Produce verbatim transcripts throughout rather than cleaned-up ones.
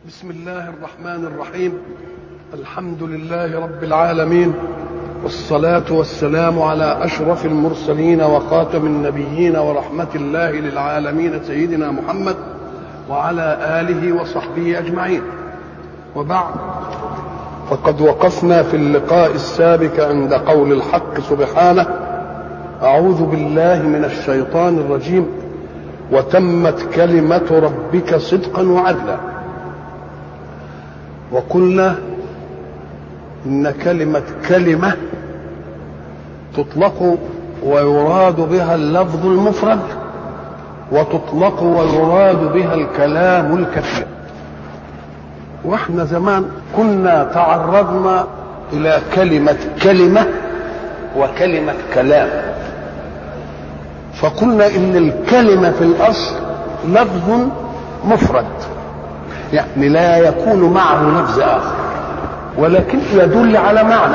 بسم الله الرحمن الرحيم. الحمد لله رب العالمين، والصلاة والسلام على أشرف المرسلين وخاتم النبيين ورحمة الله للعالمين سيدنا محمد وعلى آله وصحبه أجمعين. وبعد، فقد وقفنا في اللقاء السابق عند قول الحق سبحانه: أعوذ بالله من الشيطان الرجيم، وتمت كلمة ربك صدقا وعدلا. وقلنا إن كلمة كلمة تطلق ويراد بها اللفظ المفرد، وتطلق ويراد بها الكلام الكثير. واحنا زمان كنا تعرضنا إلى كلمة كلمة وكلمة كلام، فقلنا إن الكلمة في الأصل لفظ مفرد، يعني لا يكون معه لفظ آخر، ولكن يدل على معنى.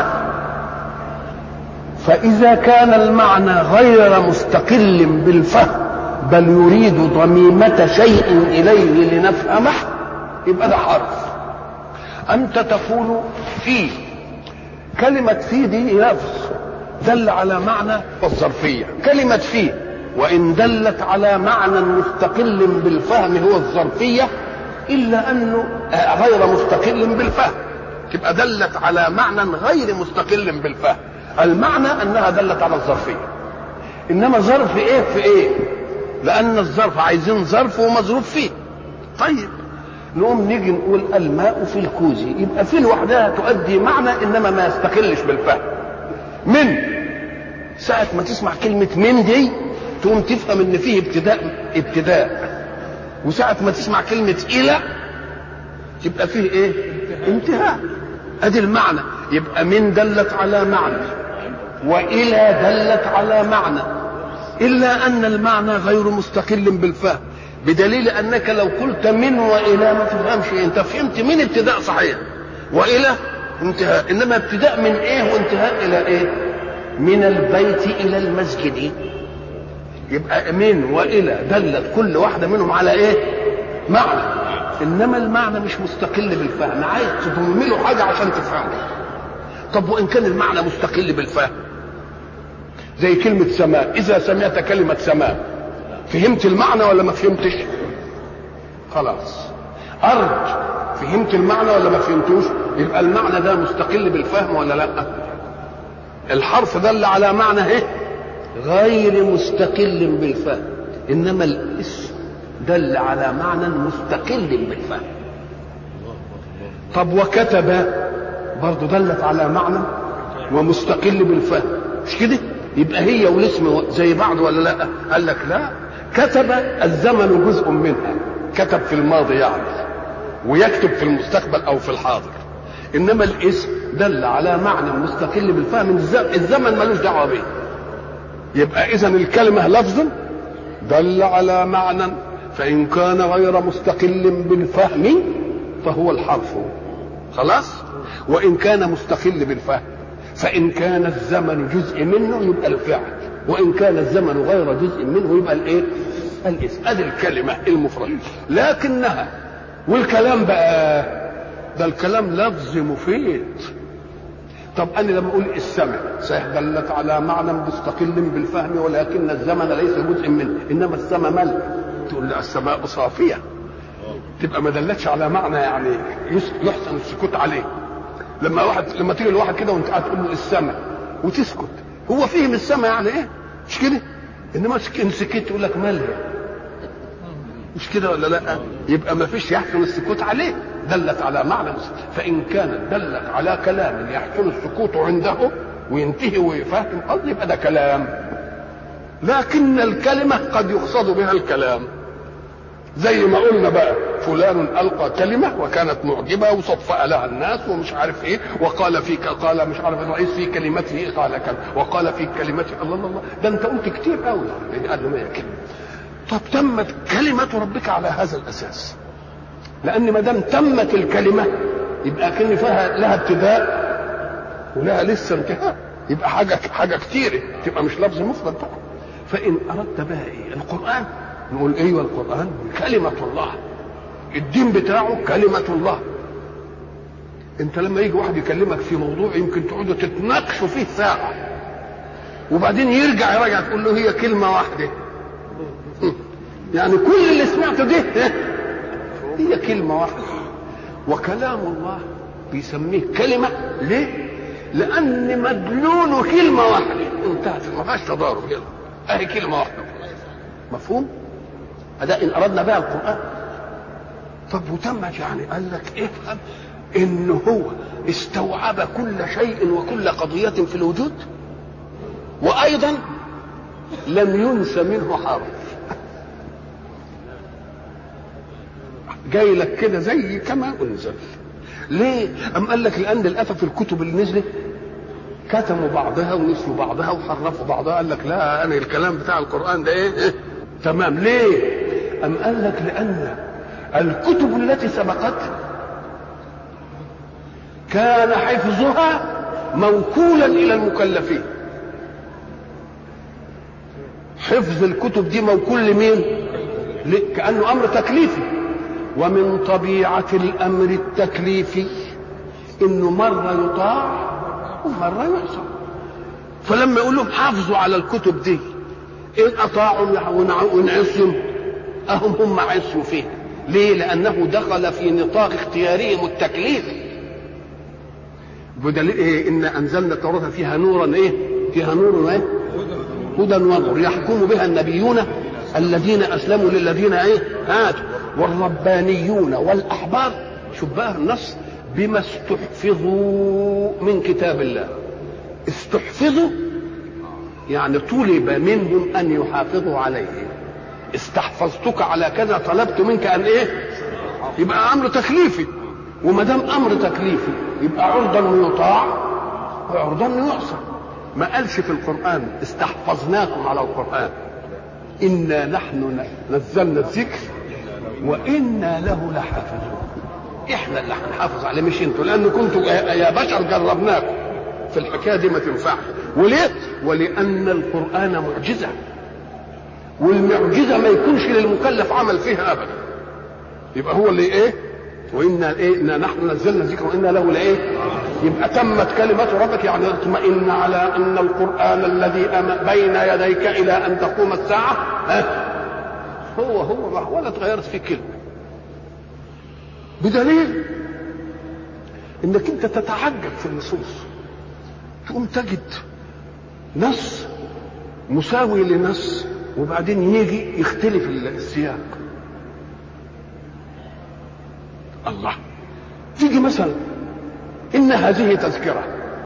فإذا كان المعنى غير مستقل بالفهم، بل يريد ضميمة شيء إليه لنفهمه، يبقى ده حرف. أنت تقول في، كلمة في دي لفظ دل على معنى والظرفية. كلمة في وإن دلت على معنى مستقل بالفهم هو الظرفية، إلا أنه غير مستقل بالفهم، تبقى دلت على معنى غير مستقل بالفهم. المعنى أنها دلت على الظرفية، إنما ظرف إيه في إيه؟ لأن الظرف عايزين ظرف ومظروف فيه. طيب نقوم نيجي نقول الماء في الكوز، يبقى في لوحدها تؤدي معنى إنما ما يستقلش بالفهم. من ساعة ما تسمع كلمة من دي تقوم تفهم إن فيه ابتداء ابتداء وساعة ما تسمع كلمة إلى يبقى فيه إيه؟ انتهاء. أدي المعنى. يبقى من دلت على معنى، وإلى دلت على معنى، إلا أن المعنى غير مستقل بالفهم، بدليل أنك لو قلت من وإلى ما تفهمش. أنت فهمت من ابتداء صحيح، وإلى انتهاء، إنما ابتداء من إيه وانتهاء إلى إيه؟ من البيت إلى المسجد. يبقى من وإلى دلت كل واحدة منهم على إيه؟ معنى، إنما المعنى مش مستقل بالفهم، عايز تضم له حاجة عشان تفهمه. طب وإن كان المعنى مستقل بالفهم، زي كلمة سماء، إذا سمعت كلمة سماء فهمت المعنى ولا ما فهمتش؟ خلاص. أرض فهمت المعنى ولا ما فهمتوش؟ يبقى المعنى ده مستقل بالفهم ولا لا؟ الحرف دل على معنى ايه؟ غير مستقل بالفهم، انما الاسم دل على معنى مستقل بالفهم. طب وكتب برضه دلت على معنى ومستقل بالفهم، مش كده؟ يبقى هي والاسم زي بعض ولا لا؟ قال لك لا، كتب الزمن جزء منها، كتب في الماضي يعني، ويكتب في المستقبل او في الحاضر، انما الاسم دل على معنى مستقل بالفهم، الزمن ملوش دعوه به. يبقى اذا الكلمه لفظ دل على معنى، فان كان غير مستقل بالفهم فهو الحرف، خلاص. وان كان مستقل بالفهم، فان كان الزمن جزء منه يبقى الفعل، وان كان الزمن غير جزء منه يبقى الايه؟ الاسم. ادي الكلمه المفرده. لكنها والكلام بقى ده الكلام لفظ مفيد. طب انا لما اقول السمع صحيح دلت على معنى مستقل بالفهم، ولكن الزمن ليس جزء منه، انما السماء ملك، تقول لا السماء صافيه، تبقى ما دلتش على معنى يعني يحسن السكوت عليه. لما واحد لما تيجي لواحد كده وانت قاعد تقول له السماء وتسكت، هو فهم السماء يعني ايه؟ مش كده؟ انما ان سكت يقول لك مالها، مش كده ولا لا؟ يبقى ما فيش يحسن السكوت عليه، دلت على معنى. فان كانت دلت على كلام يحسن السكوت عنده وينتهي ويفهم قصدي يبقى ده كلام. لكن الكلمه قد يقصد بها الكلام، زي ما قلنا بقى فلان القى كلمه وكانت معجبه وصفأ لها الناس ومش عارف ايه، وقال فيك قال مش عارف الرئيس في كلمته قال كذا، وقال في كلمته الله الله الله، ده انت قلت كتير قوي يعني قال ما كلمه. طب تمت كلمة ربك على هذا الأساس، لأن ما دام تمت الكلمة يبقى كلمة فيها لها ابتداء ولها لسه انتهاء، يبقى حاجة حاجة كتيرة، تبقى مش لفظ مفرد بقى. فإن أردت بها إيه؟ القرآن، نقول أيوه القرآن كلمة الله، الدين بتاعه كلمة الله. انت لما يجي واحد يكلمك في موضوع يمكن تقعدوا تتناقشوا فيه ساعة وبعدين يرجع يراجع تقول له هي كلمة واحدة، يعني كل اللي سمعته ده هي كلمة واحدة. وكلام الله بيسميه كلمة ليه؟ لأن مدلوله كلمة واحدة انتهت، ما فيهاش تضارب، يلا اهي كلمة واحدة. مفهوم؟ هذا إن أردنا بها القرآن. طب وتمت يعني قال لك افهم إنه هو استوعب كل شيء وكل قضية في الوجود، وأيضا لم ينس منه حرف. جاي لك كده زي كما أنزل. ليه؟ أم قال لك لأن الأفة في الكتب اللي نزلت كتموا بعضها ونسيوا بعضها وحرفوا بعضها. قال لك لا، أنا الكلام بتاع القرآن ده إيه؟ إيه؟ تمام. ليه؟ أم قال لك لأن الكتب التي سبقت كان حفظها موكولا إلى المكلفين. حفظ الكتب دي موكول لمين؟ كأنه أمر تكليفي، ومن طبيعة الأمر التكليفي إنه مرة يطاع ومرة يعصى. فلما يقول لهم حافظوا على الكتب دي، إن أطاعوا وإن عصوا أهم هم عصوا فيه. ليه؟ لأنه دخل في نطاق اختيارهم التكليفي. بدليل إيه؟ إن أنزلنا التوراة فيها نورا إيه؟ فيها نور إيه؟ هدى ونور يحكم بها النبيون الذين أسلموا للذين إيه؟ هادوا والربانيون والأحبار. شوف بقى النص بما استحفظوا من كتاب الله. استحفظوا يعني طلب منهم أن يحافظوا عليه. استحفظتك على كذا، طلبت منك أن إيه؟ يبقى أمر تكليفي، وما دام أمر تكليفي يبقى عرضا يطاع وعرضا يعصى. ما قالش في القرآن استحفظناكم على القرآن، إنا نحن نزلنا الذكر وإنا له لحافظون. إحنا اللي هنحافظ عليه مش انتوا، لأن كنتوا يا بشر جربناكم في الحكاية دي ما تنفعش. وليه؟ ولأن القرآن معجزة، والمعجزة ما يكونش للمكلف عمل فيها أبدا. يبقى هو اللي إيه؟ وإنا إيه؟ إنا نحن نزلنا الذكر وإنا له لإيه؟ يبقى تمت كلمة ربك، يعني اطمئن على أن القرآن الذي بين يديك إلى أن تقوم الساعة ها هو هو ولا تغيرت فيه كلمة. بدليل إنك أنت تتعجب في النصوص، تقوم تجد نص مساوي لنص وبعدين يجي يختلف السياق. الله، تيجي مثلا إن هذه تذكرة،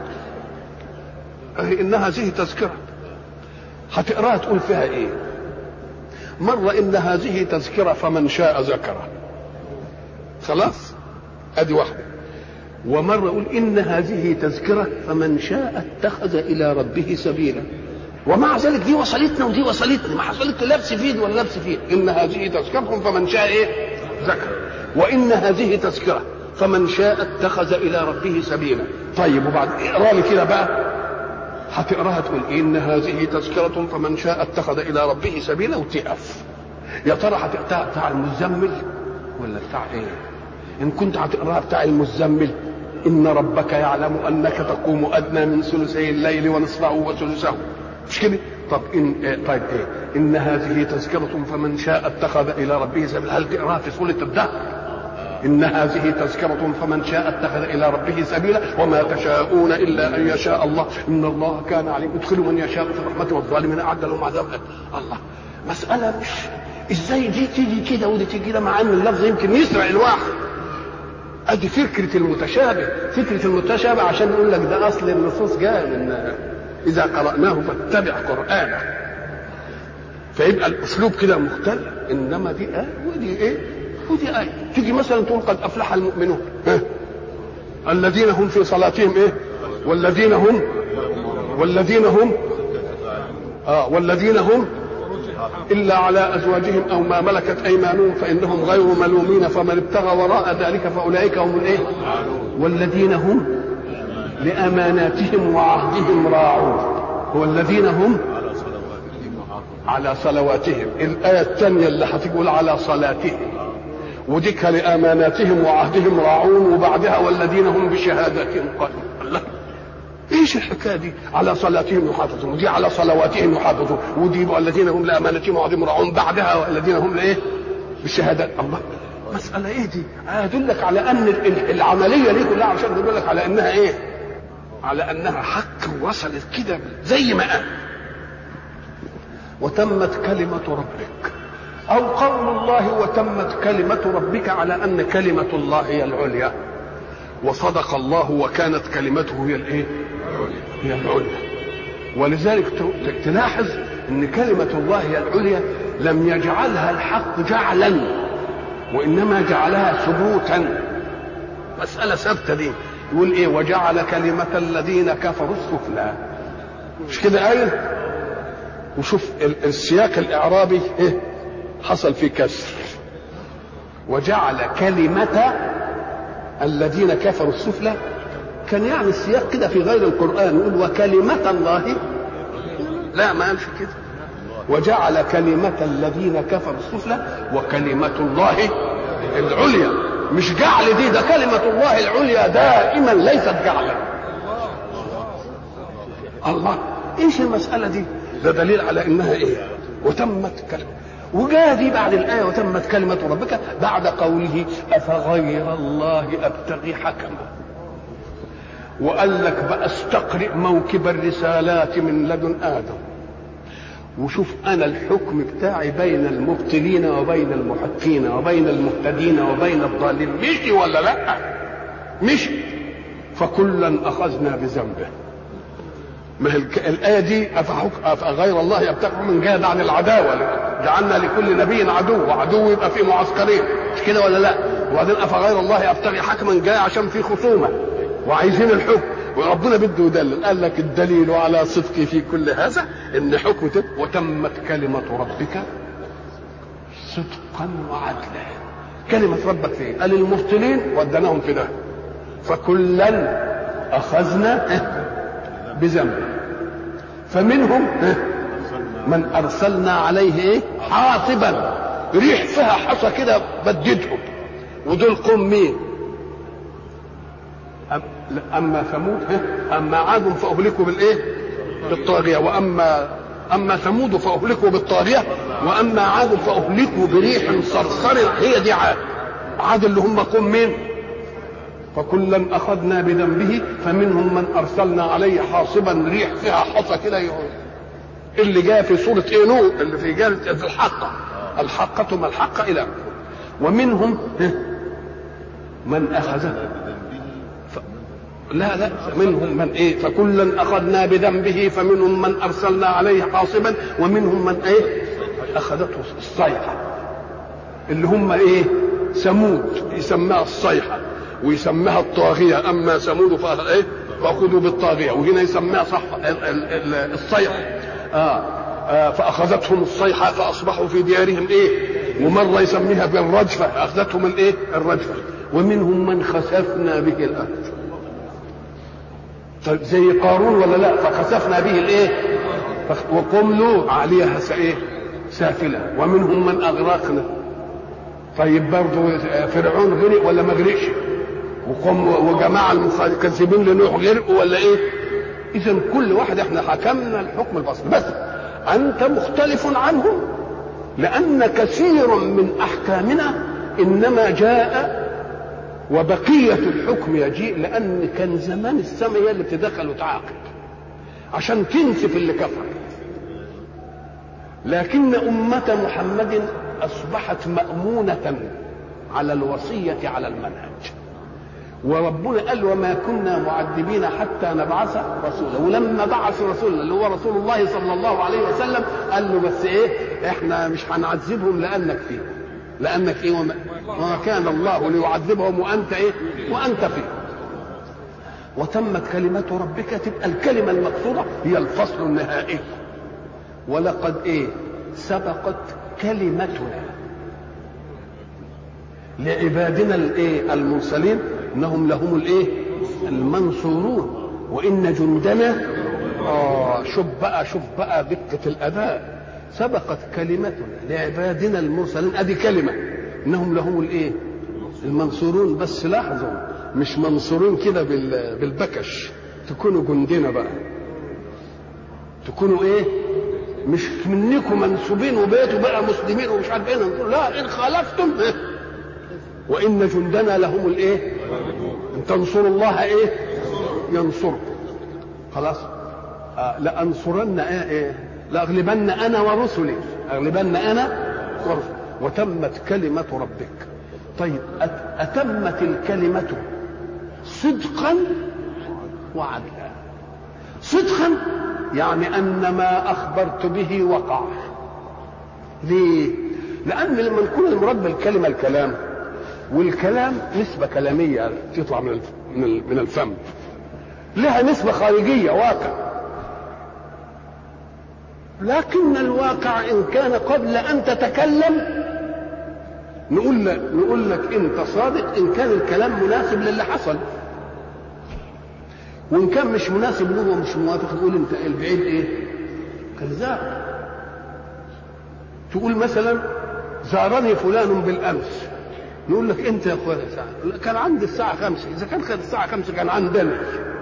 إن هذه تذكرة هتقراها تقول فيها إيه؟ مرة إن هذه تذكرة فمن شاء ذكره، خلاص أدي واحدة. ومرة يقول إن هذه تذكرة فمن شاء اتخذ إلى ربه سبيلا. ومع ذلك دي وصلتنا ودي وصلتنا، ما حصلت لبس فيد ولا لبس فيد. إن هذه تذكرة فمن شاء إيه؟ ذكر. وإن هذه تذكرة فمن شاء اتخذ إلى ربه سبيلا. طيب وبعد اقرا لي كده بقى، هتقراها تقول إن هذه تذكرة فمن شاء اتخذ إلى ربه سبيلا وتقف. يا ترى هتقراها بتاع المزمل ولا بتاع إيه؟ إن كنت هتقراها بتاع المزمل إن ربك يعلم أنك تقوم أدنى من ثلثي الليل ونصفه وثلثه، مش كده؟ طب إن إيه؟ طيب إيه؟ إن هذه تذكرة فمن شاء اتخذ إلى ربه سبيلا. هل تقراها في سورة الدهر؟ إن هذه تذكرة فمن شاء اتخذ إلى ربه سبيلا وما تشاءون إلا أن يشاء الله إن الله كان عليم. يدخل من يشاء في رحمته والظالمين أعد لهم عذابا. الله، مسألة مش إزاي دي تيجي كده ودي تيجي كده، مع أن اللفظ يمكن يسرع الواحد. أدي فكرة المتشابه. فكرة المتشابه عشان يقول لك ده أصل النصوص جاء من إذا قرأناه فاتبع قرآنه، فيبقى الأسلوب كده مختلف. إنما دي آية ودي إيه ودي آية. تيجي مثلا تقول قد أفلح المؤمنون الذين هم في صلاتهم إيه والذين هم والذين هم آه والذين هم إلا على أزواجهم أو ما ملكت أيمانهم فإنهم غير ملومين فمن ابتغى وراء ذلك فأولئك هم الإيه والذين هم لأماناتهم وعهدهم راعون والذين هم على صلواتهم. الآية الثانية اللي هتقول على صلاتهم وديك لاماناتهم وعهدهم راعون، وبعدها والذين هم بشهاداتهم قائمون. الله، ايش الحكايه دي؟ على صلاتهم يحافظون، ودي على صلواتهم يحافظون، ودي والذين هم لاماناتهم وعهدهم راعون، بعدها والذين هم لايه؟ بالشهادات. الله، مساله ايه دي؟ ادلك على ان العمليه دي كلها عشان تقول لك على انها ايه؟ على انها حق وصلت كده زي ما قال. وتمت كلمه ربك، او قول الله وتمت كلمه ربك، على ان كلمه الله هي العليا، وصدق الله وكانت كلمته هي الايه؟ هي العليا. ولذلك تلاحظ ان كلمه الله هي العليا لم يجعلها الحق جعلا، وانما جعلها ثبوتا، مساله ثابته دي. يقول ايه؟ وجعل كلمه الذين كفروا السفلى، مش كده قايل؟ وشوف السياق الاعرابي ايه حصل فيه كسر، وجعل كلمه الذين كفروا السفلى. كان يعني السياق كده في غير القرآن يقول وكلمة الله، لا ما قالش كده، وجعل كلمة الذين كفروا السفلى وكلمة الله العليا. مش جعل دي، ده كلمة الله العليا دائما ليست جعلا. الله، ايش المسألة دي؟ ده دليل على انها ايه؟ وتمت كلمة. وجاء دي بعد الآية وتمت كلمة ربك بعد قوله أفغير الله أبتغي حكما. وقال لك بقى استقرئ موكب الرسالات من لدن آدم، وشوف أنا الحكم بتاعي بين المبطلين وبين المحقين وبين المهتدين وبين الضالين. مشي ولا لا؟ مشي. فكلا أخذنا بذنبه. ما هي الآية دي أفغير الله يبتغي من جهة عن العداوة، جعلنا لكل نبي عدو، وعدو يبقى في معسكرين، مش كده ولا لا؟ وبعدين أفغير الله أبتغي حكما جاي عشان في خصومة وعايزين الحكم، وربنا بده يدلل. قال لك الدليل على صدقي في كل هذا ان حكم وتمت كلمة ربك صدقا وعدلا. كلمة ربك في ايه؟ قال المبطلين ودناهم في ده، فكلا أخذنا بذنبه، فمنهم من أرسلنا عليه ايه؟ حاصبا، ريح فيها حصى كده بددهم. ودول قوم مين؟ أما ثمود، أما عاد فأهلكوا بالإيه؟ بالطاغية. وأما أما ثمود فأهلكوا بالطاغية، وأما عاد فأهلكوا بريح صرصر. هي دي عاد. عاد اللي هم قوم مين؟ فكلا أخذنا بذنبه، فمنهم من أرسلنا عليه حاصبا، ريح فيها حصى كده، اللي جاء في سورة إيه؟ نوح، اللي في جالة الحقة، الحقة ما الحقة إلى. ومنهم من أخذه لا لا منهم من ايه؟ فكلا اخذنا بذنبه، فمنهم من ارسلنا عليه حاصبا، ومنهم من ايه؟ اخذته الصيحه، اللي هم ايه؟ ثمود، يسمىها الصيحه ويسمىها الطاغيه. اما ثمود فايه؟ فاخذوا بالطاغيه، وهنا يسمىها صح الصيحه. آه. آه فاخذتهم الصيحه فاصبحوا في ديارهم ايه؟ ومره يسميها بالرجفه، اخذتهم الايه؟ الرجفه. ومنهم من خسفنا به الارض، زي قارون ولا لا؟ فخسفنا به الايه؟ وقوم لوط عليها ايه؟ سافله. ومنهم من اغرقنا. طيب برضه فرعون غرق ولا ما غرقش؟ وقوم وجماعه المكذبين لنوح غرقوا ولا ايه؟ اذا كل واحد احنا حكمنا الحكم البصري، بس انت مختلف عنهم، لان كثير من احكامنا انما جاء وبقية الحكم يجيء، لأن كان زمان السماء هي اللي بتدخل وتعاقب عشان تنسف اللي كفر. لكن أمة محمد أصبحت مأمونة على الوصية على المنهج، وربنا قال وما كنا معذبين حتى نبعث رسولا. ولما بعث رسولا اللي هو رسول الله صلى الله عليه وسلم قال له بس ايه؟ احنا مش هنعذبهم لأنك فيه، لأنك ايه؟ وما, وما كان الله ليعذبهم وأنت ايه؟ وأنت فيه. وتمت كلمة ربك، تبقى الكلمة المقصودة هي الفصل النهائي. ولقد ايه؟ سبقت كلمتنا لعبادنا الايه؟ المرسلين انهم لهم الايه؟ المنصورون. وان جندنا اه شوف بقى شوف بقى دقة الاداء. سبقت كلمتنا لعبادنا المرسلين، ادي كلمة انهم لهم الايه المنصورون. بس لاحظوا مش منصورون كده بالبكش، تكونوا جندنا بقى، تكونوا ايه مش منكم منسوبين وبيتوا بقى مسلمين ومش عارف ايه، لا ان خالفتم إيه؟ وان جندنا لهم الايه ان تنصروا الله ايه ينصركم. خلاص آه لانصرن ايه, إيه؟ لاغلبن انا ورسلي، اغلبن انا ورسلي وتمت كلمه ربك. طيب اتمت الكلمه صدقا وعدلا. صدقا يعني ان ما اخبرت به وقع. ليه؟ لان لما نكون المراد بالكلمه الكلام، والكلام نسبه كلاميه تطلع من من الفم، لها نسبه خارجيه واقع، لكن الواقع ان كان قبل ان تتكلم نقول لك نقول لك انت صادق ان كان الكلام مناسب للي حصل، وان كان مش مناسب له ومش موافق تقول انت البعيد ايه كذاب. تقول مثلا زارني فلان بالامس، نقول لك انت يا اخويا ساعه كان عندي الساعه خمسة، اذا كان كان الساعه خمسة كان عندنا،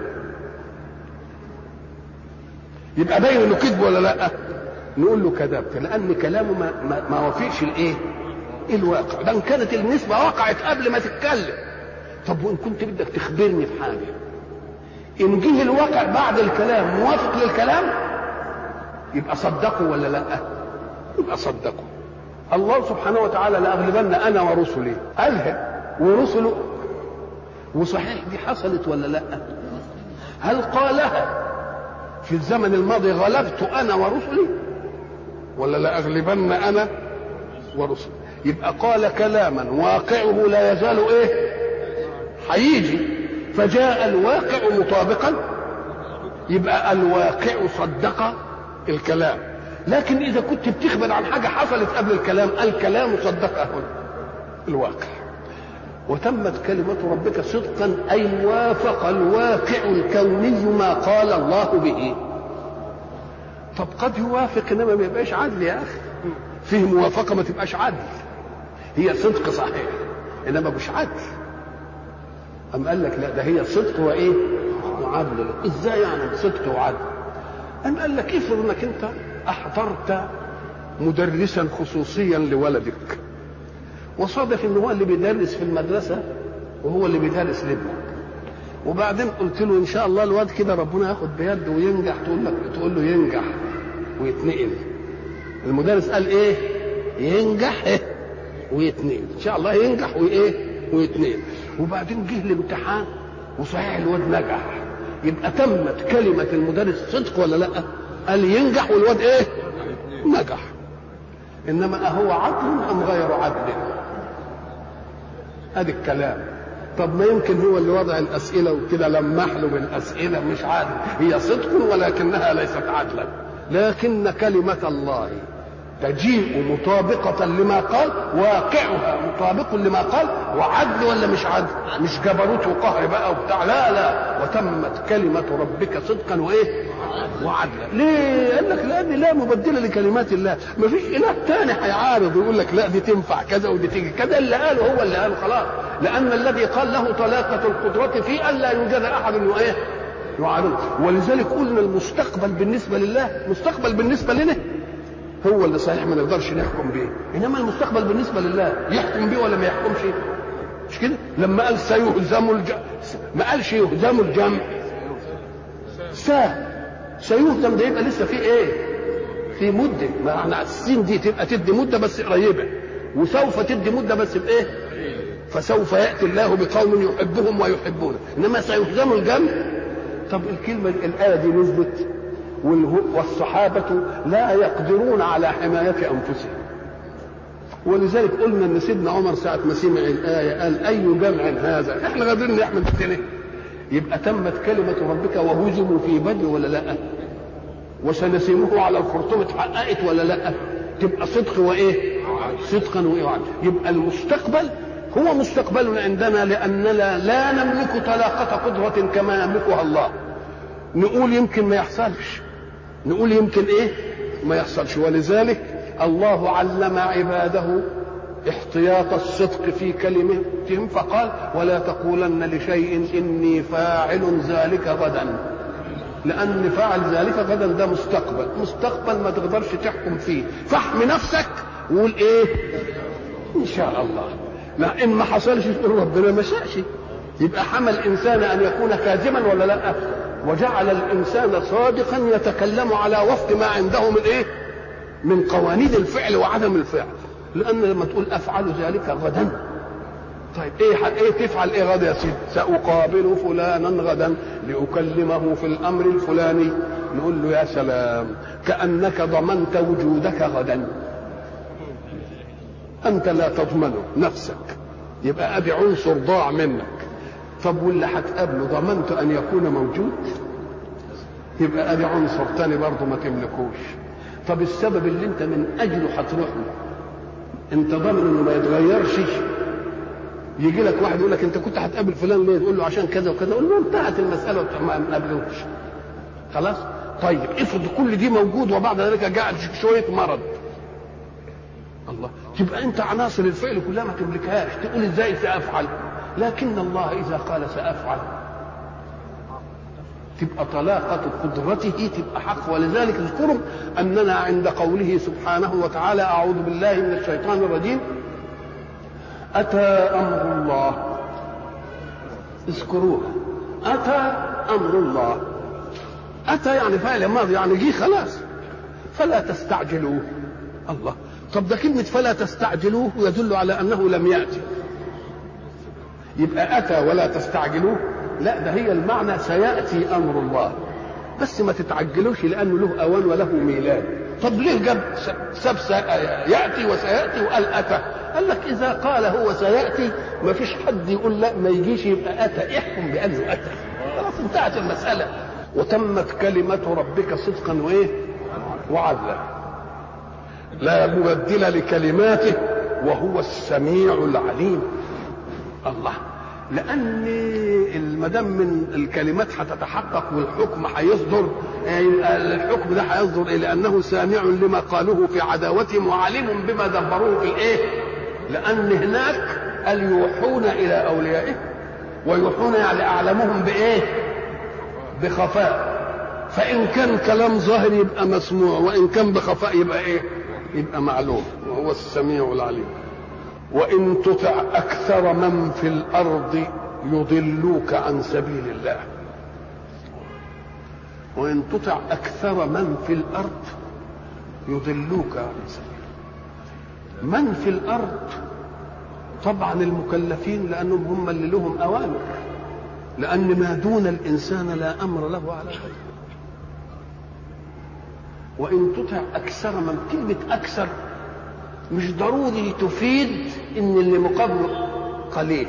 يبقى باين انه كذب ولا لا؟ نقول له كذبت لان كلامه ما ما, ما وافقش الايه الواقع. ده ان كانت النسبه وقعت قبل ما تتكلم. طب وان كنت بدك تخبرني في حاجه، ان جه الواقع بعد الكلام موافق للكلام يبقى صدقوا ولا لا؟ يبقى صدقوا. الله سبحانه وتعالى لاغلبن انا ورسلي قالها ورسله، وصحيح دي حصلت ولا لا؟ هل قالها في الزمن الماضي غلبت انا ورسلي ولا لاغلبن انا ورسلي؟ يبقى قال كلاما واقعه لا يزال ايه هيجي، فجاء الواقع مطابقا، يبقى الواقع صدق الكلام. لكن اذا كنت بتخبر عن حاجه حصلت قبل الكلام، الكلام صدقه الواقع. وتمت كلمه ربك صدقا اي وافق الواقع الكوني ما قال الله به. طب قد يوافق انما ما يبقاش عدل يا اخي، فيه موافقه ما تبقاش عدل، هي صدق صحيح انما مش عدل. أم قال لك لا ده هي صدق وايه وعدل. ازاي يعني صدق وعدل؟ أم قال لك افرض انك انت احضرت مدرسا خصوصيا لولدك، وصادف ان هو اللي بيدرس في المدرسه وهو اللي بيدرس لابنك، وبعدين قلت له ان شاء الله الواد كده ربنا ياخد بيده وينجح، تقول لك تقول له ينجح ويتنقل. المدرس قال ايه؟ ينجح إيه؟ ويتنقل، ان شاء الله ينجح وايه ويتنقل. وبعدين جه الامتحان وصحيح الواد نجح، يبقى تمت كلمه المدرس صدق ولا لا؟ قال ينجح والواد ايه نجح. انما اهو عدل ام غير عدل؟ ادي الكلام. طب ما يمكن هو اللي وضع الاسئله وكده لمح له بالاسئله مش عادل، هي صدق ولكنها ليست عدلا. لكن كلمه الله تجيء مطابقة لما قال، واقعها مطابق لما قال، وعدل ولا مش عدل؟ مش جبروت وقهر بقى وبتاع، لا لا. وتمت كلمة ربك صدقا وايه وعدلا. ليه؟ قال لك لان لا مبدل لكلمات الله، ما فيش اله تاني هيعارض ويقول لك لا دي تنفع كذا ودي تيجي كذا. اللي قاله هو اللي قاله خلاص، لان الذي قال له طلاقة القدرة في الا يوجد احد انه ايه يعارض. ولذلك قلنا المستقبل بالنسبة لله مستقبل بالنسبة لنا هو اللي صحيح ما نقدرش نحكم به، انما المستقبل بالنسبه لله يحكم به ولا ما يحكمش؟ مش كده؟ لما قال سيهزم الجمع ما قالش يهزم الجمع، سا سيهزم ده يبقى لسه في ايه؟ في مده. ما احنا السين دي تبقى تدي مده بس قريبه، وسوف تدي مده بس بايه؟ فسوف ياتي الله بقوم يحبهم ويحبونه، انما سيهزم الجمع. طب الكلمه الايه دي نزلت والصحابة لا يقدرون على حماية أنفسهم، ولذلك قلنا أن سيدنا عمر ساعة ما سمع الآية قال أي جمع هذا، إحنا قادرين نحمل نفسنا. يبقى تمت كلمة ربك وهزموا في بدر ولا لا؟ وسنسمه على الخرطوم اتحققت ولا لا؟ تبقى صدق وإيه؟ صدقا وإيه وعد. يبقى المستقبل هو مستقبل عندنا لأننا لا نملك طلاقة قدرة كما يملكها الله. نقول يمكن ما يحصلش، نقول يمكن ايه ما يحصلش. ولذلك الله علم عباده احتياط الصدق في كلمتهم، فقال ولا تقولن لشيء إني فاعل ذلك غدا، لأن فاعل ذلك غدا ده مستقبل، مستقبل ما تقدرش تحكم فيه، فاحمي نفسك وقول ايه ان شاء الله. لا، ان ما حصلش تقول ربنا ما شاءش. يبقى حمل الانسان ان يكون كاذبا ولا لا؟ وجعل الانسان صادقا يتكلم على وفق ما عنده من ايه؟ من قوانين الفعل وعدم الفعل. لان لما تقول افعل ذلك غدا، طيب ايه ايه تفعل ايه غدا يا سيدي؟ ساقابل فلانا غدا لاكلمه في الامر الفلاني. نقول له يا سلام، كانك ضمنت وجودك غدا، انت لا تضمنه نفسك، يبقى ادي عنصر ضاع منك. طب واللي هتقابله ضمنت ان يكون موجود، يبقى ادي عنصر تاني برضه ما تملكوش. طب السبب اللي انت من اجله هتروح له انت ضامن انه ما يتغيرش؟ يجي لك واحد يقول لك انت كنت هتقابل فلان ليه؟ تقول له عشان كذا وكذا، قول له انتهت المساله وما نقابلوش خلاص. طيب افرض كل دي موجود وبعد ذلك جاء شويه مرض، الله، تبقى انت عناصر الفعل كلها ما تملكهاش، تقول ازاي سافعل؟ لكن الله اذا قال سافعل تبقى طلاقه قدرته تبقى حق. ولذلك اذكروا اننا عند قوله سبحانه وتعالى اعوذ بالله من الشيطان الرجيم اتى امر الله، اذكروها، اتى امر الله، اتى يعني فعل ماضي، يعني جه خلاص، فلا تستعجلوه. الله، طب ده كلمة فلا تستعجلوه يدل على أنه لم يأتي، يبقى أتى ولا تستعجلوه؟ لا، ده هي المعنى سيأتي أمر الله، بس ما تتعجلوش لأنه له أوان وله ميلاد. طب ليه جاب سب يأتي وسيأتي وقال أتى؟ قال لك إذا قال هو سيأتي ما فيش حد يقول لا ما يجيش يبقى أتى، احكم بأنه أتى، خلاص انتهت المسألة. وتمت كلمة ربك صدقا وإيه وعدلا، لا مبدل لكلماته وهو السميع العليم. الله، لان المدام من الكلمات هتتحقق والحكم هيصدر، يبقى الحكم ده هيصدر إيه؟ لانه سامع لما قالوه في عداوتهم وعليم بما دبروه في الايه؟ لان هناك قال يوحون الى اوليائهم، ويوحون يعني اعلمهم بايه؟ بخفاء. فان كان كلام ظاهر يبقى مسموع، وان كان بخفاء يبقى ايه؟ يبقى معلوم، وهو السميع العليم. وإن تطع أكثر من في الأرض يضلوك عن سبيل الله، وإن تطع أكثر من في الأرض يضلوك عن سبيل الله. من في الأرض طبعا المكلفين، لأنهم هم اللي لهم أوامر، لأن ما دون الإنسان لا أمر له على غيره. وإن تطع أكثر من، كلمة أكثر مش ضروري تفيد إن اللي مقابله قليل،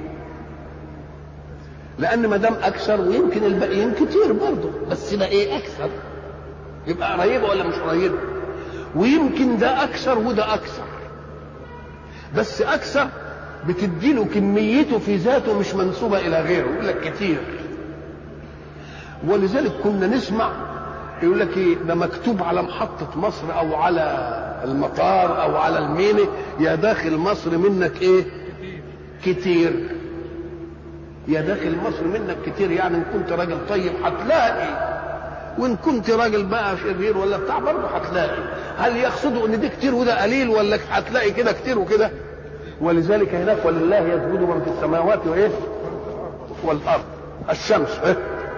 لأن ما دام أكثر ويمكن الباقيين كتير برضه، بس ده إيه أكثر؟ يبقى قريبة ولا مش قريبة؟ ويمكن ده أكثر وده أكثر، بس أكثر بتديله كميته في ذاته مش منسوبة إلى غيره، يقول لك كتير. ولذلك كنا نسمع يقول لك ايه، ده مكتوب على محطة مصر او على المطار او على الميني يا داخل مصر منك ايه؟ كتير. يا داخل مصر منك كتير، يعني ان كنت راجل طيب هتلاقي، وان كنت راجل بقى شرير ولا بتاع برضه هتلاقي. هل يقصدوا ان دي كتير وده قليل، ولا هتلاقي كده كتير وكده؟ ولذلك هناك ولله يسجد من في السماوات وايه؟ والارض. الشمس ايه؟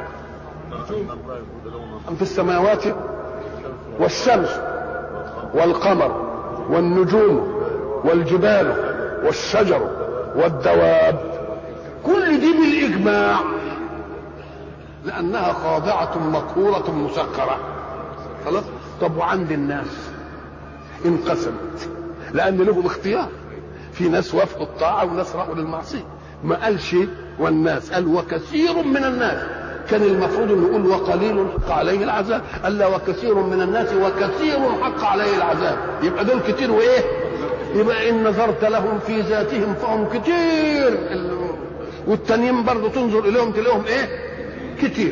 في السماوات والشمس والقمر والنجوم والجبال والشجر والدواب، كل دي بالإجماع لأنها خاضعة مقهورة مسخرة، خلاص. طب وعند الناس انقسمت، لأن لهم اختيار، في ناس وافقوا الطاعة وناس راحوا للمعصية. ما قالش والناس، قال وكثير من الناس. كان المفروض ان نقول وقليل حق عليه العذاب، الا وكثير من الناس وكثير حق عليه العذاب، يبقى دول كتير وايه؟ يبقى ان نظرت لهم في ذاتهم فهم كتير، والتانيين برضه تنظر اليهم تلاقيهم ايه؟ كتير.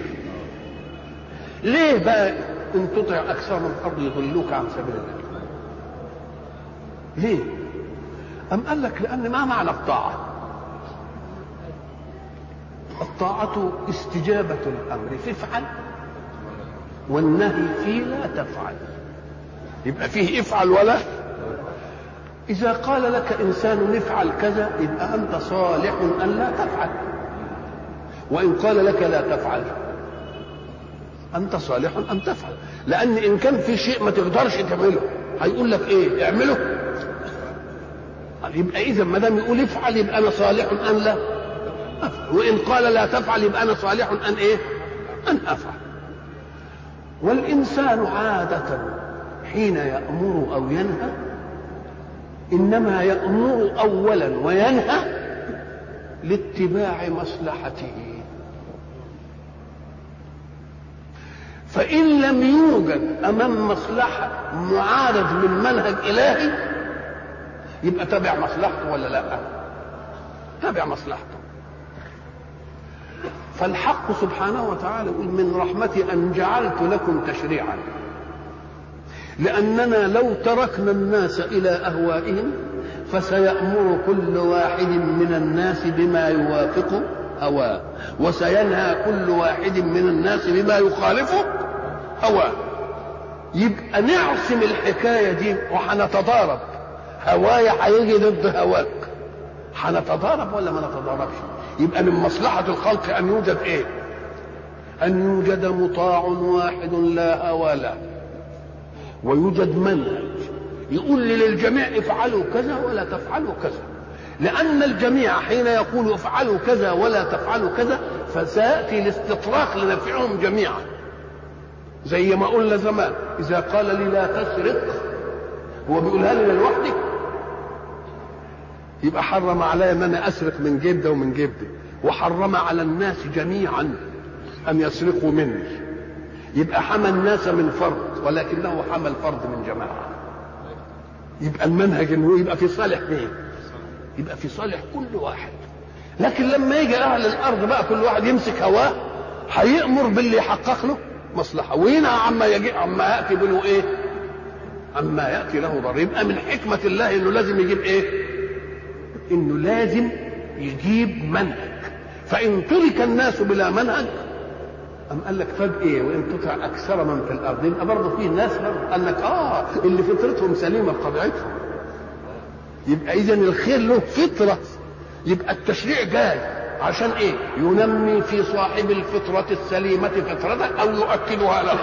ليه بقى ان تطع اكثر من الارض يضلوك عن سبيل الله؟ ليه؟ أم قال لك لأن ما معنى الطاعة؟ الطاعة استجابة الأمر فافعل والنهي فيه لا تفعل. يبقى فيه افعل ولا. إذا قال لك إنسان افعل كذا يبقى أنت صالح أن لا تفعل، وإن قال لك لا تفعل أنت صالح أن تفعل، لأن إن كان في شيء ما تقدرش تعمله هيقول لك إيه؟ اعمله. يبقى إذا ما دام يقول افعل يبقى أنا صالح أن لا أفعل، وإن قال لا تفعل يبقى أنا صالح أن إيه؟ أن أفعل. والإنسان عادة حين يأمر أو ينهى إنما يأمر أولا وينهى لاتباع مصلحته، فإن لم يوجد أمام مصلحة معارض من منهج إلهي يبقى تابع مصلحته ولا لا؟ تابع مصلحته. فالحق سبحانه وتعالى يقول من رحمتي أن جعلت لكم تشريعا، لأننا لو تركنا الناس إلى أهوائهم فسيأمر كل واحد من الناس بما يوافق هواه، وسينهى كل واحد من الناس بما يخالفه هواه. يبقى نعصم الحكاية دي وحنتضارب، هوايا هيجي ضد هواك، حنتضارب ولا ما نتضاربش؟ يبقى من مصلحة الخلق أن يوجد إيه؟ أن يوجد مطاع واحد لا هوى له، ويوجد منهج يقول للجميع افعلوا كذا ولا تفعلوا كذا، لأن الجميع حين يقول افعلوا كذا ولا تفعلوا كذا فسيأتي الاستطراق لنفعهم جميعا. زي ما قلنا زمان إذا قال لي لا تسرق هو بيقولها لي لوحدي، يبقى حرم علي ان انا اسرق من جده ومن جدي، وحرم على الناس جميعا ان يسرقوا مني. يبقى حمى الناس من فرد ولكنه حمى الفرد من جماعه. يبقى المنهج انه يبقى في صالح مين؟ يبقى في صالح كل واحد. لكن لما يجي اهل الارض بقى كل واحد يمسك هواه هيأمر باللي يحقق له مصلحه، وينهى عما يجي عما ياتي له ايه؟ عما ياتي له ضرر. يبقى من حكمه الله انه لازم يجيب ايه؟ انه لازم يجيب منهج. فان ترك الناس بلا منهج أم قال لك فجأة إيه؟ وإن تطع أكثر من في الأرض يبقى برضه فيه ناس برضه قال لك آه اللي فطرتهم سليمة بطبيعتهم. يبقى إذن الخير له فطرة. يبقى التشريع جاي عشان إيه؟ ينمي في صاحب الفطرة السليمة فطرته أو يؤكدها له،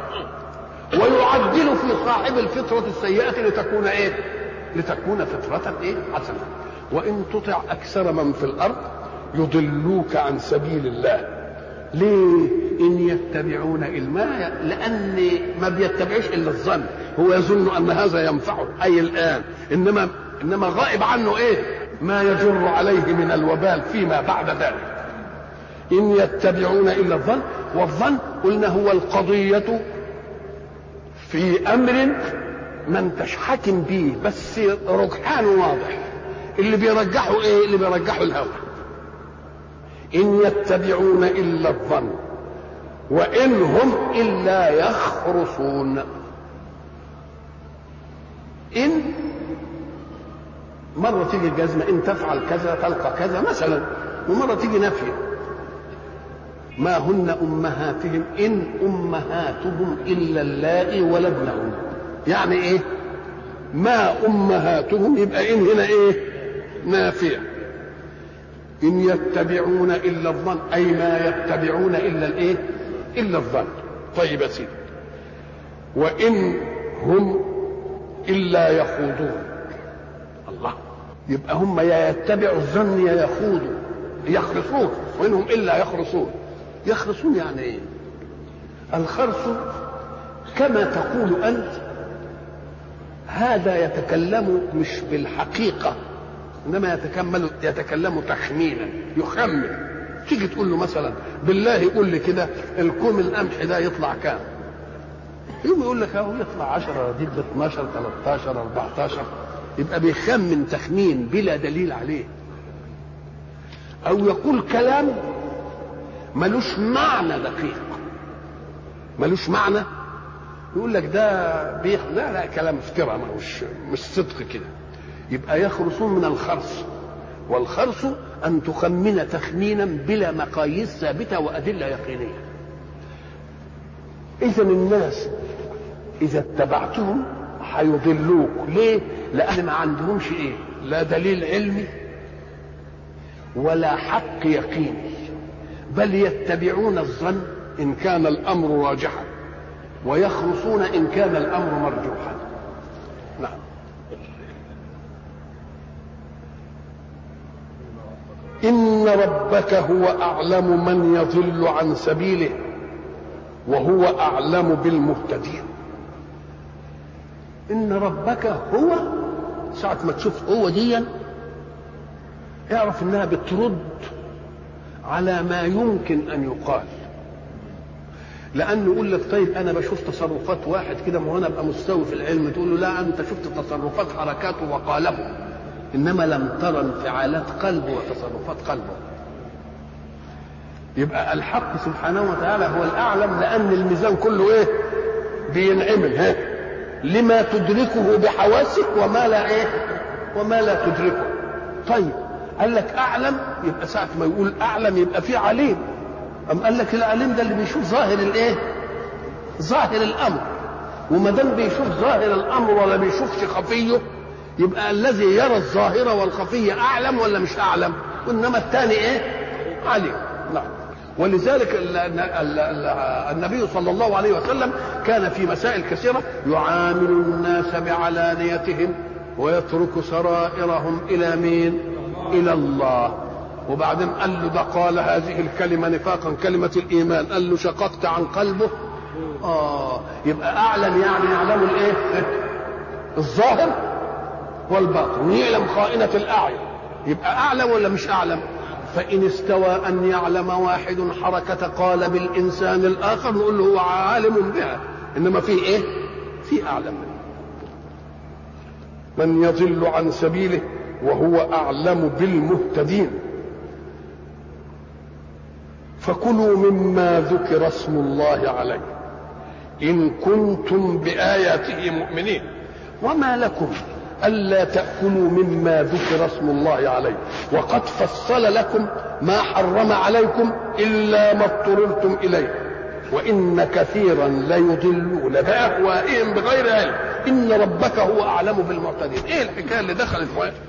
ويعدل في صاحب الفطرة السيئة لتكون إيه؟ لتكون فطرة إيه؟ حسنة. وإن تطع أكثر من في الأرض يضلوك عن سبيل الله. ليه؟ إن يتبعون إلا لأن ما بيتبعش إلا الظن، هو يظن أن هذا ينفعه أي الآن، إنما إنما غائب عنه إيه؟ ما يجر عليه من الوبال فيما بعد ذلك. إن يتبعون إلا الظن، والظن قلنا هو القضية في أمر ما انتش حاكم به بس رجحان واضح، اللي بيرجحوا إيه؟ اللي بيرجحوا الهوى. إن يتبعون إلا الظن وإن هم إلا يخرصون. إن مرة تيجي الجزمة إن تفعل كذا تلقى كذا مثلا، ومرة تيجي نفي. ما هن أمهاتهم إن أمهاتهم إلا اللائي ولدنهم. يعني إيه؟ ما أمهاتهم يبقى إن هنا إيه؟ نافية. إن يتبعون إلا الظن أي ما يتبعون إلا الإيه؟ إلا الظن. طيب يا سيدي. وإن هم إلا يخوضون. الله. يبقى هم يا يتبعوا الظن يا يخوضوا يخرصون، وإنهم إلا يخرصون. يخرصون يعني إيه؟ الخرص كما تقول أنت هذا يتكلم مش بالحقيقة انما يتكلم يتكلم تخمينا، يخمن. تيجي تقول له مثلا بالله يقول لي كده الكوم القمح ده يطلع كام؟ يقوم يقول لك اهو يطلع عشرة دي ب اثناشر ثلاثة عشر أربعة عشر. يبقى بيخمن تخمين بلا دليل عليه. او يقول كلام ملوش معنى دقيق، ملوش معنى، يقول لك ده بيخ لا لا كلام افتراء مش مش صدق كده. يبقى يخرصون من الخرص، والخرص أن تخمن تخمينا بلا مقاييس ثابتة وأدلة يقينية. إذا الناس إذا اتبعتهم هيضلوك. ليه؟ لأن ما عندهمش إيه؟ لا دليل علمي ولا حق يقيني، بل يتبعون الظن إن كان الأمر راجحا، ويخرصون إن كان الأمر مرجوحا. نعم. إن ربك هو أعلم من يضل عن سبيله وهو أعلم بالمهتدين. إن ربك هو، ساعة ما تشوف هو ديا اعرف إنها بترد على ما يمكن أن يقال. لأنه يقول لك طيب أنا بشوف تصرفات واحد كده، ما هو أنا أبقى مستوي في العلم. تقول له لا، أنت شفت تصرفات حركاته وقاله، إنما لم ترى انفعالات قلبه وتصرفات قلبه. يبقى الحق سبحانه وتعالى هو الأعلم، لأن الميزان كله إيه؟ بينعمل ها لما تدركه بحواسك وما لا إيه؟ وما لا تدركه. طيب قال لك أعلم، يبقى ساعة ما يقول أعلم يبقى في عليم. أم قال لك العليم ده اللي بيشوف ظاهر الإيه؟ ظاهر الأمر. وما دام بيشوف ظاهر الأمر ولا بيشوفش خفيه، يبقى الذي يرى الظاهر والخفي أعلم ولا مش أعلم؟ وإنما الثاني إيه؟ عليم. نعم. ولذلك النبي صلى الله عليه وسلم كان في مسائل كثيرة يعامل الناس بعلانيتهم ويترك سرائرهم إلى مين؟ إلى الله. وبعدين قال له ده قال هذه الكلمة نفاقا، كلمة الإيمان، قال له شققت عن قلبه. آه يبقى أعلم، يعني يعلم الإيه؟ الظاهر والباطن، ويعلم خائنة الأعين. يبقى أعلم ولا مش أعلم؟ فإن استوى أن يعلم واحد حركة قالب الإنسان الآخر نقول له هو عالم بها، إنما في إيه؟ في أعلم من يضل عن سبيله وهو أعلم بالمهتدين. فكلوا مما ذكر اسم الله عليه إن كنتم بآياته مؤمنين. وما لكم ألا تأكلوا مما ذكر اسم الله عليه وقد فصل لكم ما حرم عليكم إلا ما اضطررتم إليه وإن كثيرا ليضلون بأهوائهم بغير علم إن ربك هو أعلم بالمعتدين. إيه الحكاية اللي دخلت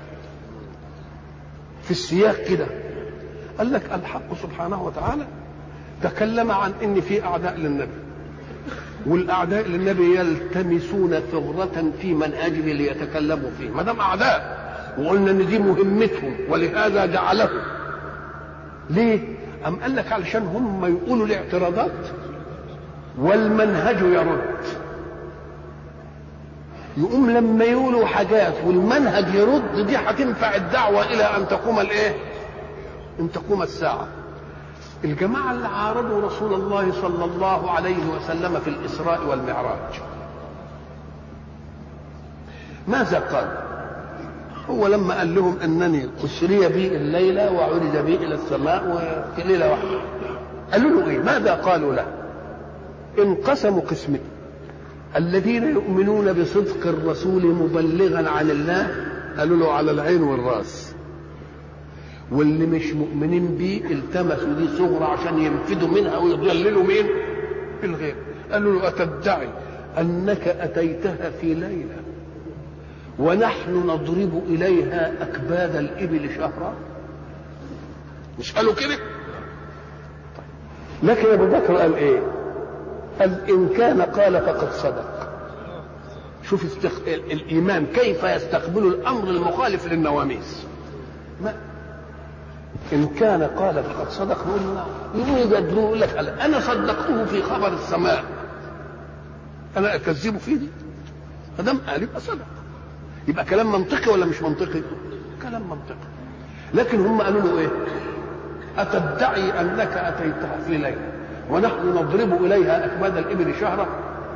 في السياق كده؟ قال لك الحق سبحانه وتعالى تكلم عن إن في أعداء للنبي، والأعداء للنبي يلتمسون ثغرة في منهجه ليتكلموا فيه. ما دام أعداء وقلنا إن دي مهمتهم ولهذا جعلهم. ليه؟ أم قال لك علشان هم يقولوا الاعتراضات والمنهج يرد. يقوم لما يقولوا حاجات والمنهج يرد، دي هتنفع الدعوة إلى أن تقوم الإيه؟ أن تقوم الساعة. الجماعة اللي عارضوا رسول الله صلى الله عليه وسلم في الإسراء والمعراج ماذا قال؟ هو لما قال لهم أنني أسري بي الليلة وعرج بي إلى السماء وفي ليلة واحدة، قالوا له إيه؟ ماذا قالوا له؟ انقسموا قسمين: الذين يؤمنون بصدق الرسول مبلغا عن الله قالوا له على العين والرأس، واللي مش مؤمنين بيه التمسوا دي صغرى عشان ينفذوا منها ويضللوا مين؟ الغير. قالوا له أتدعي أنك أتيتها في ليلة ونحن نضرب إليها أكباد الإبل شهرا؟ مش قالوا كده؟ لكن أبو بكر قال إيه؟ قال إن كان قال فقد صدق. شوف استخ... الإيمان كيف يستقبل الأمر المخالف للنواميس. ما إن كان قال فقد صدق نقول له نعم. يوجد يقول لك أنا صدقته في خبر السماء، أنا أكذبه فيه دي؟ فدام قال يبقى صدق، يبقى كلام منطقي ولا مش منطقي؟ كلام منطقي. لكن هم قالوا له إيه؟ أتدعي أنك أتيتها في ليلة ونحن نضرب إليها أكباد الإبل شهرا؟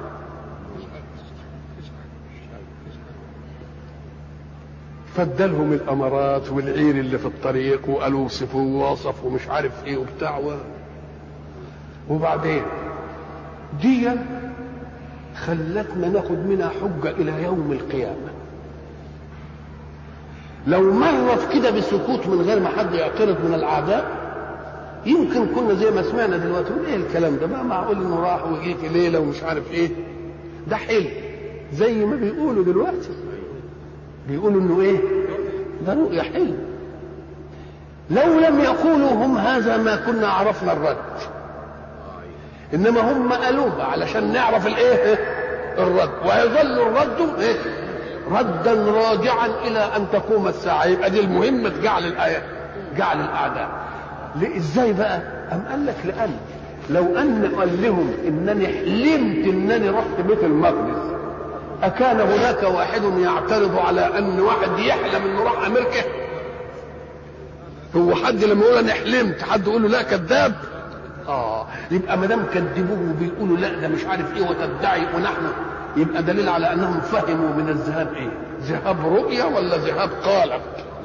فدلهم الأمارات والعير اللي في الطريق وقالوا وصفوا ووصفوا مش عارف إيه وبتاع و... وبعدين دي خلتنا ناخد منها حجة إلى يوم القيامة. لو مرت كده بسكوت من غير ما حد يعترض من الاعداء يمكن كنا زي ما سمعنا دلوقتي ايه الكلام ده بقى، معقول انه راح وجه في ليله ومش عارف ايه، ده حلم زي ما بيقولوا دلوقتي، بيقولوا انه ايه ده رؤيا حلم. لو لم يقولوا هم هذا ما كنا عرفنا الرد، انما هم قالوها علشان نعرف الايه الرد، ويظل الرد ايه ردا راجعا الى ان تقوم الساعه. يبقى دي المهمه جعل الايه جعل الاعداء. ازاي بقى؟ ام قال لك لان لو ان قال لهم انني حلمت انني رحت بيت المقدس، اكان هناك واحد يعترض على ان واحد يحلم انه راح امريكا؟ هو حد لما يقول انا حلمت حد يقول له لا كذاب؟ اه يبقى ما دام كذبوه وبيقولوا لا ده مش عارف ايه وتدعي ونحن، يبقى دليل على انهم فهموا من الذهاب ايه؟ ذهاب رؤيا ولا ذهاب قالب؟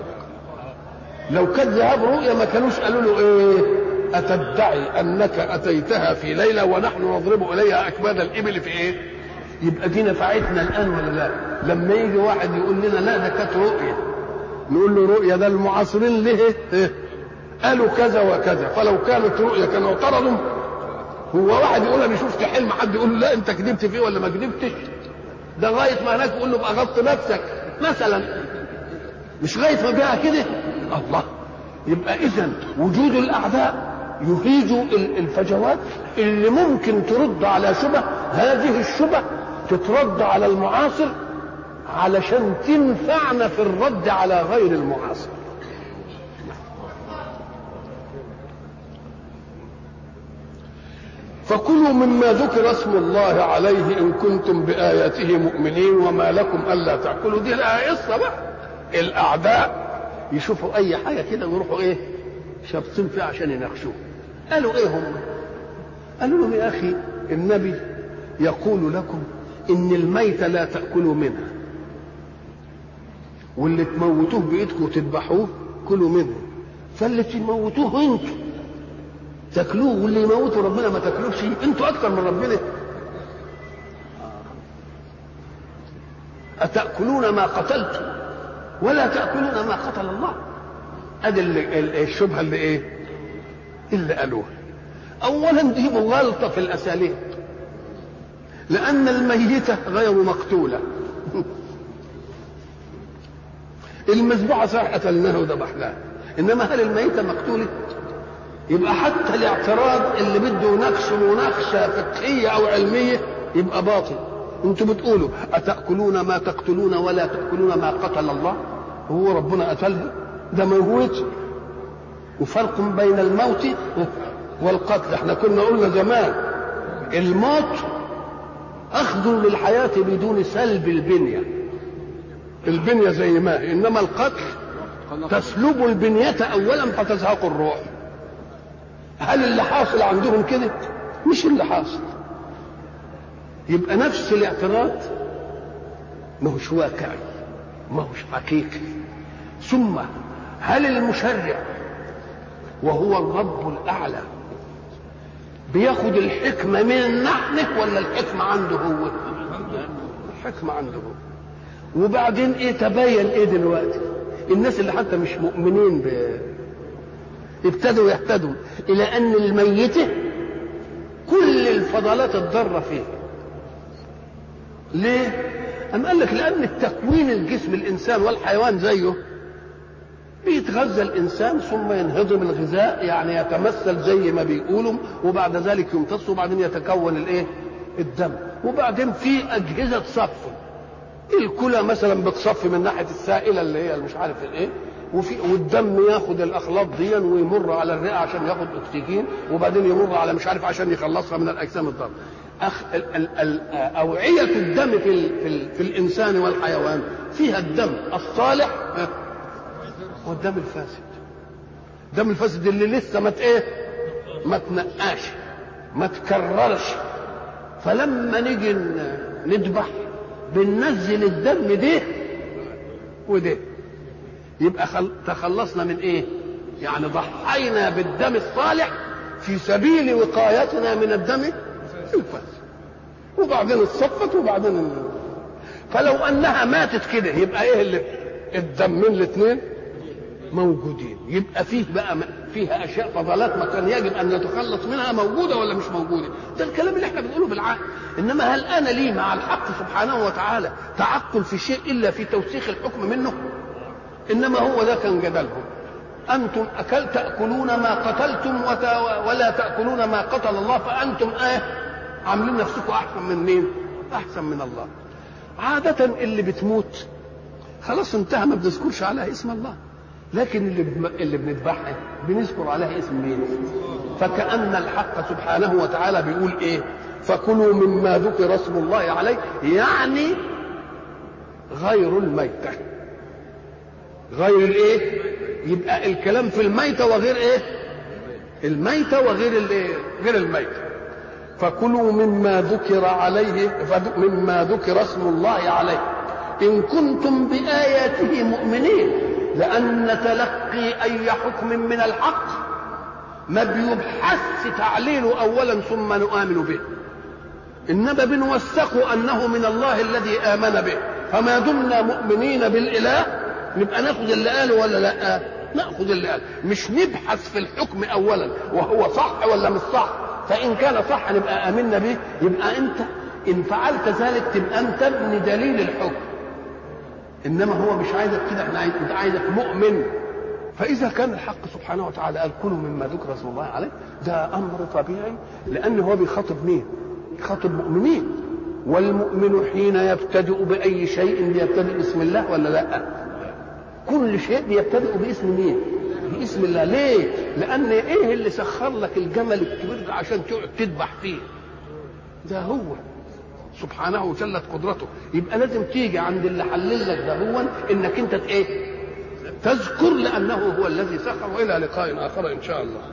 لو كان ذهاب رؤيا ما كانوش قالوا له ايه اتدعي انك اتيتها في ليله ونحن نضرب اليها اكباد الابل في ايه؟ يبقى دي نفعتنا الان ولا لا؟ لما يجي واحد يقول لنا لا ده كانت رؤيا، نقول له رؤيا ده المعاصرين ليه إيه؟ قالوا كذا وكذا، فلو كانت رؤيا كانوا اعترضوا. هو واحد يقول انا شفت حلم، حد يقول له لا انت كذبت فيه ولا ما كذبتش؟ ده غايه ما هناك يقول له ابقى غطي نفسك مثلا، مش غايه ما بقى كده. الله، يبقى اذا وجود الاعداء يهيج الفجوات اللي ممكن ترد على شبه، هذه الشبه تترد على المعاصر علشان تنفعنا في الرد على غير المعاصر. فكلوا مما ذكر اسم الله عليه ان كنتم باياته مؤمنين وما لكم الا تاكلوا. دي لها قصه بقى، الاعداء يشوفوا اي حاجه كده ويروحوا ايه شابطين فيها عشان يناقشوه. قالوا ايه هم؟ قالوا لهم يا اخي النبي يقول لكم ان الميت لا تاكلوا منها، واللي تموتوه بايدكم وتذبحوه كلوا منه، فاللي تموتوه انتوا تاكلوه، واللي يموتوا ربنا ما تاكلوش انتوا اكثر من ربنا. اتاكلون ما قتلتم ولا تاكلون ما قتل الله. ادي الشبهه اللي ايه اللي قالوها. اولا دي مغالطه في الاساليب، لان الميته غير مقتوله. المذبوحه صح قتلناها وذبحناها، انما هل الميته مقتوله؟ يبقى حتى الاعتراض اللي بده يناقش مناقشه فقهيه او علميه يبقى باطل. انتوا بتقولوا اتاكلون ما تقتلون ولا تاكلون ما قتل الله؟ هو ربنا قتلها؟ ده موت. وفرق بين الموت والقتل. احنا كنا قلنا زمان الموت اخذ للحياه بدون سلب البنيه، البنيه زي ما هي، انما القتل تسلب البنيه اولا فتزهق الروح. هل اللي حاصل عندهم كده؟ مش اللي حاصل. يبقى نفس الاعتراض ما هوش واقعي، ما هوش حقيقي. ثم هل المشرع وهو الرب الاعلى بياخد الحكمه من نحن ولا الحكمه عنده هو؟ الحكمه عنده هو. وبعدين ايه تبين ايه دلوقتي؟ الناس اللي حتى مش مؤمنين ب ابتدوا يهتدوا الى ان الميته كل الفضلات الضاره فيه. ليه؟ أم قال لك لان التكوين الجسم الانسان والحيوان زيه، بيتغذى الانسان ثم ينهضم الغذاء، يعني يتمثل زي ما بيقولوا، وبعد ذلك يمتص، وبعدين يتكون الايه الدم، وبعدين في اجهزه صف. الكلى مثلا بتصفي من ناحيه السائله اللي هي مش عارف الايه، وفي والدم ياخد الاخلاط دي ويمر على الرئه عشان ياخد اكسجين، وبعدين يمر على مش عارف عشان يخلصها من الاجسام الضاره. أخ... ال... ال... ال... اوعيه الدم في ال... في, ال... في الانسان والحيوان فيها الدم الصالح والدم الفاسد. الدم الفاسد اللي لسه ما ايه ما تنقاش ما تكررش، فلما نيجي نذبح بننزل الدم ده وده، يبقى خل... تخلصنا من ايه؟ يعني ضحينا بالدم الصالح في سبيل وقايتنا من الدم الفاسد، وبعدين اتصفت وبعدين ال... فلو انها ماتت كده يبقى ايه اللي الدمين الاثنين موجودين. يبقى فيه بقى فيها اشياء فضلات ما كان يجب ان نتخلص منها موجوده ولا مش موجوده؟ ده الكلام اللي احنا بنقوله بالعقل. انما هل انا لي مع الحق سبحانه وتعالى تعقل في شيء الا في توسيخ الحكم منه؟ انما هو ده كان جدلهم. انتم اكل تاكلون ما قتلتم ولا تاكلون ما قتل الله، فانتم ايه عاملين نفسكم احسن من مين؟ احسن من الله. عاده اللي بتموت خلاص انتهى، ما بنذكرش عليها اسم الله، لكن اللي اللي بنذبحها بنذكر عليها اسم مين؟ فكأن الحق سبحانه وتعالى بيقول ايه؟ فكلوا مما ذكر اسم الله عليه، يعني غير الميتة. غير الايه؟ يبقى الكلام في الميتة وغير ايه؟ الميتة وغير الايه؟ غير الميتة. فكلوا مما ذكر عليه، مما ذكر اسم الله عليه إن كنتم بآياته مؤمنين، لأن تلقي أي حكم من الحق ما بيبحث تعليله أولا ثم نؤمن به، إنما بنوثق أنه من الله الذي آمن به. فما دمنا مؤمنين بالإله نبقى ناخذ اللي قاله ولا لا؟ ناخذ اللي قاله، مش نبحث في الحكم أولا وهو صح ولا مش صح. فإن كان صح نبقى آمنا به. يبقى أنت إن فعلت ذلك تبقى أنت ابن دليل الحكم، انما هو مش عايزك كده، احنا عايز انت عايزك مؤمن. فاذا كان الحق سبحانه وتعالى قال كلوا مما ذكر اسم الله عليه، ده امر طبيعي، لان هو بيخاطب مين؟ بيخاطب مؤمنين، والمؤمن حين يبتدئ باي شيء بيبتدئ باسم الله ولا لا؟ كل شيء بيبتدئ باسم مين؟ باسم الله. ليه؟ لان ايه اللي سخر لك الجمل الكبير ده عشان تقعد تذبح فيه؟ ده هو سبحانه وجلت قدرته. يبقى لازم تيجي عند اللي حلل لك ده هو انك انت ايه؟ تذكر، لانه هو الذي سخر. والى لقاء اخر ان شاء الله.